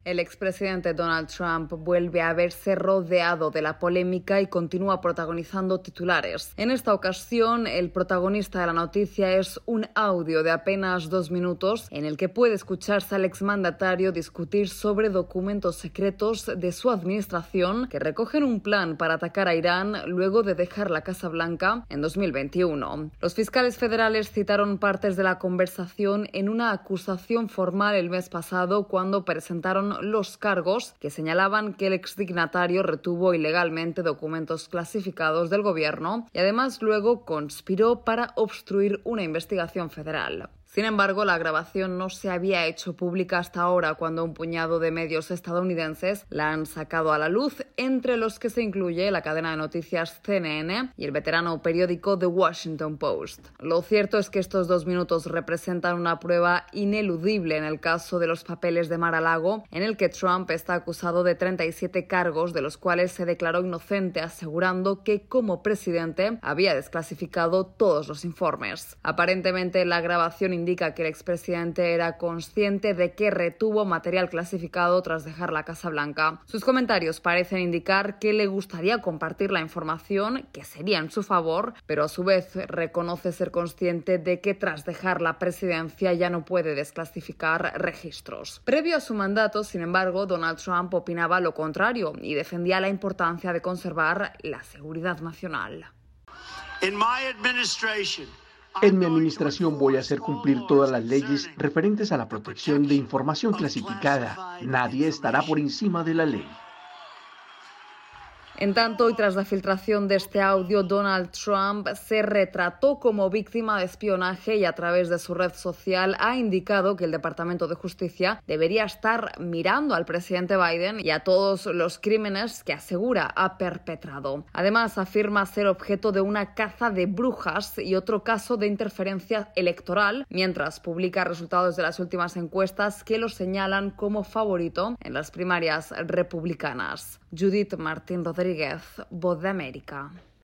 El expresidente Donald Trump vuelve a verse rodeado de la polémica y continúa protagonizando titulares. En esta ocasión, el protagonista de la noticia es un audio de apenas 2 minutos en el que puede escucharse al exmandatario discutir sobre documentos secretos de su administración que recogen un plan para atacar a Irán luego de dejar la Casa Blanca en 2021. Los fiscales federales citaron partes de la conversación en una acusación formal el mes pasado cuando presentaron los cargos que señalaban que el exdignatario retuvo ilegalmente documentos clasificados del gobierno y además luego conspiró para obstruir una investigación federal. Sin embargo, la grabación no se había hecho pública hasta ahora, cuando un puñado de medios estadounidenses la han sacado a la luz, entre los que se incluye la cadena de noticias CNN y el veterano periódico The Washington Post. Lo cierto es que estos 2 minutos representan una prueba ineludible en el caso de los papeles de Mar-a-Lago, en el que Trump está acusado de 37 cargos, de los cuales se declaró inocente, asegurando que como presidente había desclasificado todos los informes. Aparentemente, la grabación indica que el expresidente era consciente de que retuvo material clasificado tras dejar la Casa Blanca. Sus comentarios parecen indicar que le gustaría compartir la información, que sería en su favor, pero a su vez reconoce ser consciente de que tras dejar la presidencia ya no puede desclasificar registros. Previo a su mandato, sin embargo, Donald Trump opinaba lo contrario y defendía la importancia de conservar la seguridad nacional. En mi administración voy a hacer cumplir todas las leyes referentes a la protección de información clasificada. Nadie estará por encima de la ley. En tanto, y tras la filtración de este audio, Donald Trump se retrató como víctima de espionaje y a través de su red social ha indicado que el Departamento de Justicia debería estar mirando al presidente Biden y a todos los crímenes que asegura ha perpetrado. Además, afirma ser objeto de una caza de brujas y otro caso de interferencia electoral, mientras publica resultados de las últimas encuestas que lo señalan como favorito en las primarias republicanas. Judith Martín Rodríguez, Voz de América.